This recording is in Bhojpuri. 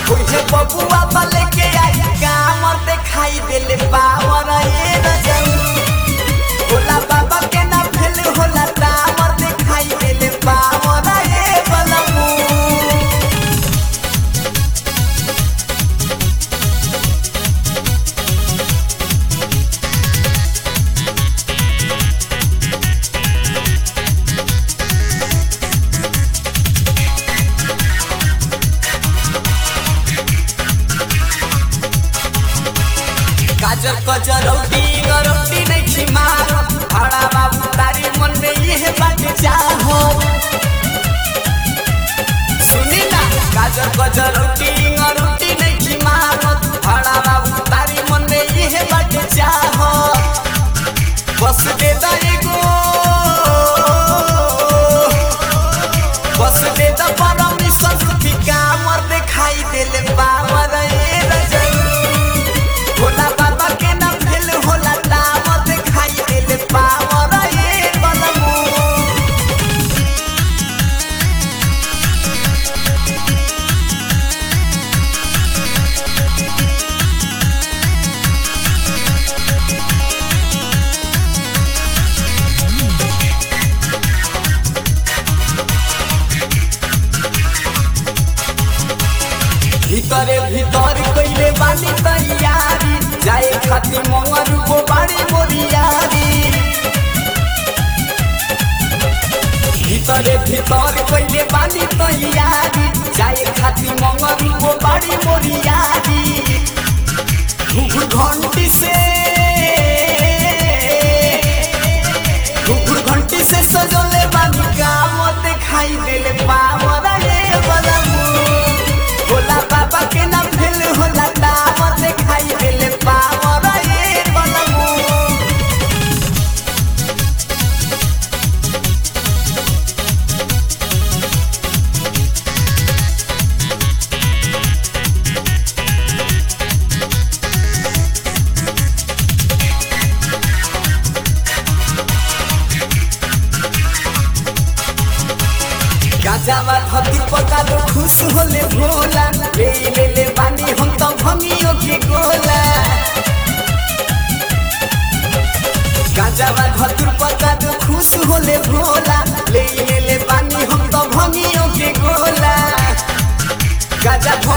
ओहे बबुआ वाले के आई काम दिखाई दिल पावर ये रजऊ भोला बाबा के ना फेल होला दामर दिखाई दिल पावर ये बलमू गाजर कजर रोटी नहीं थी मार भाड़ा बाबू तारी मन में ये बात चाहो सुनी ना गाजर कजर रोटी नहीं थी मार भाड़ा बाबू तारी मन में ये बात चाहो बस दे दा एगो बस दे दा परमिशन की कामर दिखाई दिल पावर ये रजऊ भोला बाबा के ना फेल होला दामर दिखाई दिल पावर ये बलमू भीतरे भीतर कइले बानी तैयारी जाए खातिर मंगरू को बाड़ी मोरियारी भीतरे भीतर कइले बानी तैयारी जाए खातिर मंगरू को बाड़ी मोरियारी घुघुर घंटी से सजले बानी काम दिखाई दिल पावर ये बलमू भोला बाबा के ना फेल होला दामर दिखाई दिल पावर ये बलमू गाजावा धरती पका दो खुश होले भोला ले ले बानी हम तो भंगियो के गोला गाजावा धरती पका दो खुश होले भोला ले ले बानी हम तो भंगियो के गोला गाजा